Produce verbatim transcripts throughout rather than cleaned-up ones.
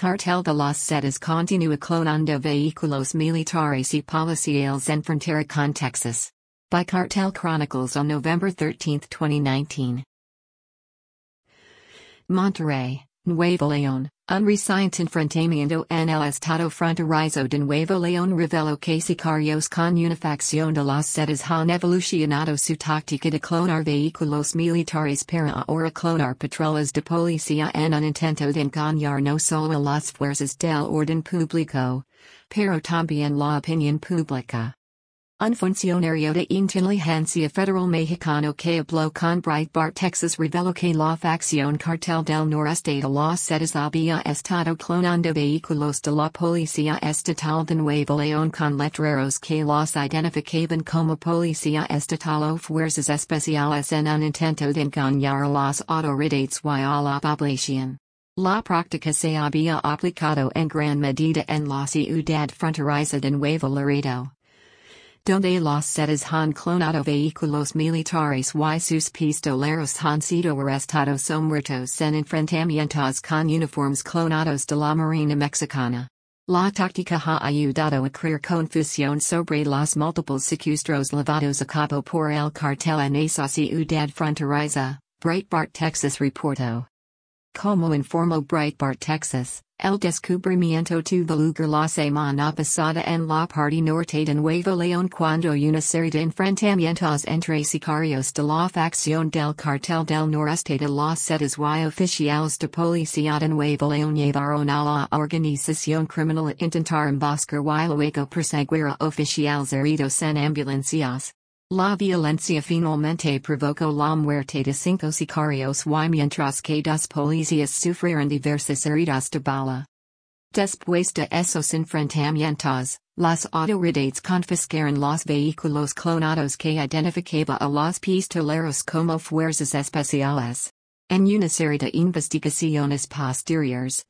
Cartel de las Setas continúa clonando vehículos militares y policiales en frontera con Texas. By Cartel Chronicles on November thirteenth, twenty nineteen. Monterrey, Nuevo León, un reciente enfrentamiento en el estado fronterizo de Nuevo León reveló que sicarios con una facción de las Zetas han evolucionado su táctica de clonar vehículos militares para ahora clonar patrullas de policía en un intento de engañar no solo a las fuerzas del orden público, pero también la opinión pública. Un funcionario de inteligencia federal mexicano que habló con Breitbart Texas reveló que la facción Cartel del Noreste de las Zetas había estado clonando vehículos de la policía estatal de Nuevo León con letreros que los identificaban como policía estatal o fuerzas especiales en un intento de engañar a las autoridades y a la población. La práctica se había aplicado en gran medida en la ciudad fronteriza de Nuevo Laredo, donde los Zetas han clonado vehículos militares y sus pistoleros han sido arrestados o muertos en enfrentamientos con uniformes clonados de la Marina Mexicana. La táctica ha ayudado a crear confusión sobre los múltiples secuestros llevados a cabo por el cartel en esa ciudad fronteriza, Breitbart Texas reportó. Como informó Breitbart Texas, el descubrimiento tuvo lugar la semana pasada en la parte norte de Nuevo León cuando una serie de enfrentamientos entre sicarios de la facción del cartel del noreste de las Zetas y oficiales de policía de Nuevo León llevaron a la organización criminal a intentar emboscar y luego perseguir a oficiales heridos en ambulancias. La violencia finalmente provocó la muerte de cinco sicarios y mientras que dos policías sufrieron diversas heridas de bala. Después de esos enfrentamientos, las autoridades confiscaron los vehículos clonados que identificaba a los pistoleros como fuerzas especiales. En una serie de investigaciones posteriores,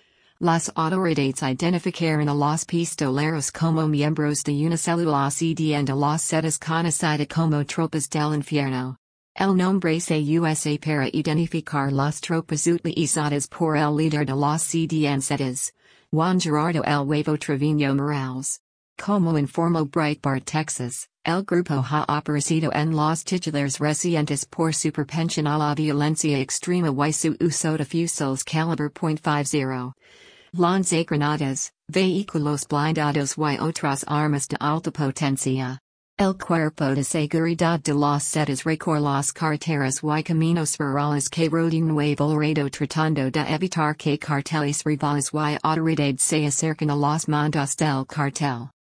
las autoridades identificaron a los pistoleros como miembros de una célula asedian de las Zetas conocida como Tropas del Infierno. El nombre se usa para identificar las tropas utilizadas por el líder de las sedian Zetas, Juan Gerardo El Huevo Trevino Morales. Como informó Breitbart Texas, el grupo ha aparecido en los titulares recientes por su propensión a la violencia extrema y su uso de fusiles calibre .cincuenta. Lanzagranadas, vehículos blindados y otras armas de alta potencia. El Cuerpo de Seguridad de las Zetas recorre las carreteras y caminos rurales que rodean Nuevo Laredo tratando de evitar que carteles rivales y autoridades se acerquen a los mandos del cartel.